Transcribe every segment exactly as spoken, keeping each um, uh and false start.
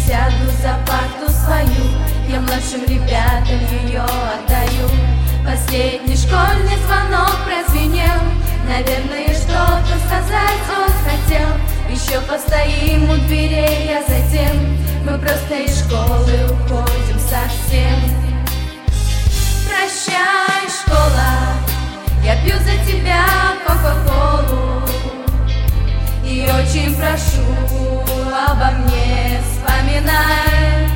сяду за парту свою, я младшим ребятам ее отдаю. Последний школьный звонок прозвенел, наверное, что-то сказать он хотел. Еще постоим у дверей, а затем мы просто из школы уходим совсем. Прощай, школа, я пью за тебя кока-колу, и очень прошу, обо мне вспоминай.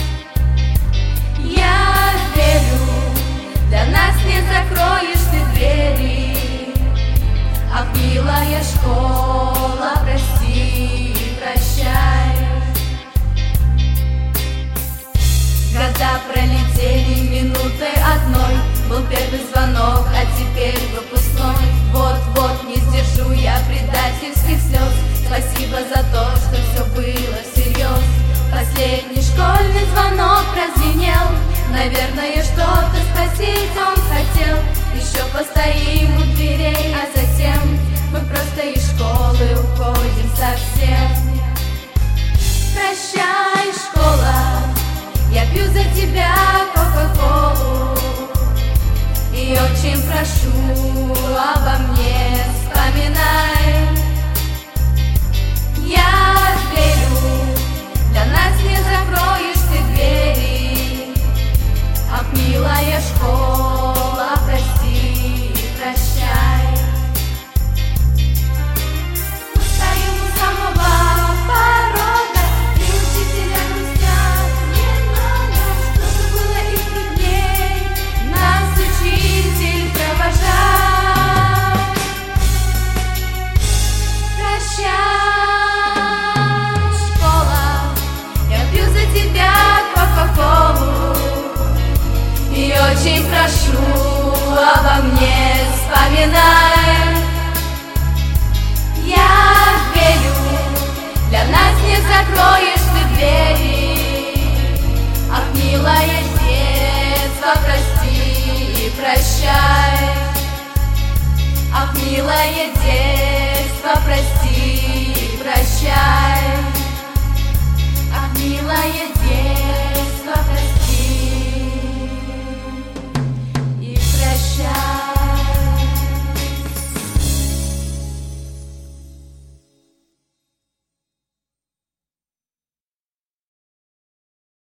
Я верю, для нас не закроешь ты двери. Ах, милая школа, прости, прощай. Года пролетели минутой одной, был первый звонок, а теперь выпускной. Вот-вот не сдержу я предательских слез. Спасибо за то, что все было всерьез. Последний школьный звонок прозвенел, наверное, что-то спросить он хотел. Еще постоим у дверей, а затем мы просто из школы уходим совсем. Прощай, школа, я пью за тебя кока-колу, и очень прошу, обо мне вспоминай. Я верю, для нас не закроешь ты двери. Ах, милая школа, прости, прощай. Мы стоим у самого порога, и учителя грустят немного. Что-то было из тех дней, нас учитель провожал. Прощай, и очень прошу, обо мне вспоминай. Я верю, для нас не закроешь ты двери. Ах, милое детство, прости и прощай. Ах, милое детство, прости и прощай.